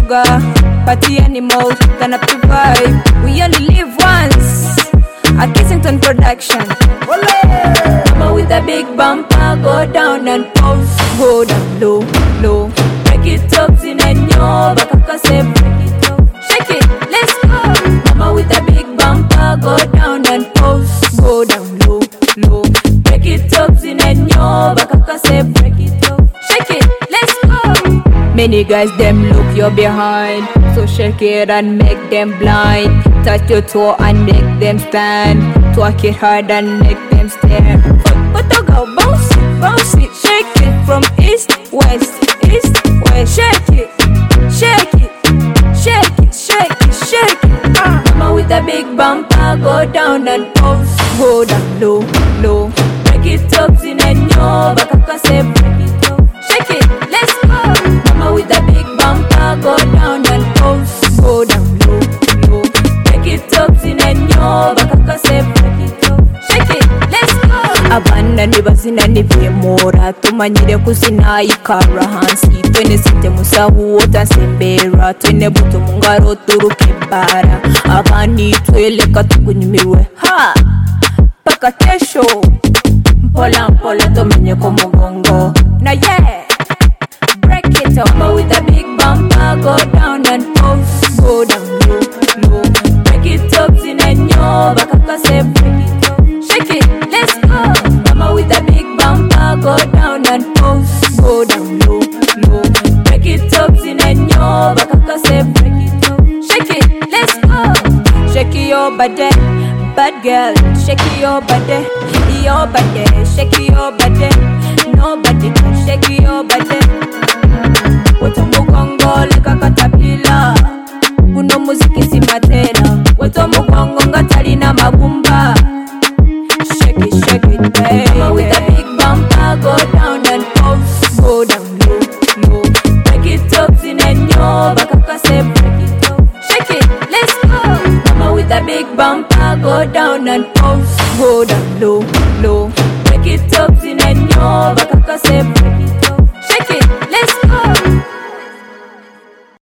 sugar. Party animals, turn up the vibe. We only live once. A Kissington production. Mama with a big bumper, go down and pose. Go down low, low. Break it up, in a new. Bakaka say break it up. Shake it, let's go. Mama with a big bumper, go down and pose. Go down low, low. Break it up, in a new. Bakaka say break it up. Shake it, let's go. Many guys them look you behind, so shake it and make them blind. Touch your toe and make them stand. Twerk it hard and make them stare. But to go bounce it, shake it from east, west, shake it, shake it, shake it, shake it, shake it. Mama with a big bumper, go down and pose. Go down low, low. Break it up, in a new. Bakaka say break it up. Shake it, let's go. Mama with a big bumper, go down and pose. Go down low, low. Break it up, in a new. Bakaka say break it up. Shake it, let's go. Abana nibazina nivyemora, tumanyire kuzina ikara hansi. Twene site musahu wota sembera, twene buto mungaro turuke bara. Abani tweleka tukunyumiwe, ha! Paka kesho, mpola mpola tumenye kumugongo. Na yeah! Break it up. Mama with a big bumper, go down and pose. Go down low, low. Break it up, in a new. Bakaka say break it up. Shake it, let's go. Mama with a big bumper, go down and pose. Go down low, low. Break it up, in a new. Bakaka say break it up. Shake it, let's go. Shake your body, bad girl. Shake your body, shake your body. Nobody can shake your body. Wato mugongo leka katapila. Kuno muziki si matera. Wato mugongo ngatalina magumba. Shake it, baby. Mama with a big bumper, go down and pose. Go down low, low. Break it up, in a new. Bakaka say break it up. Shake it, let's go. Mama with a big bumper, go down and pose. Go down low, low. Break it up, in a new. Bakaka say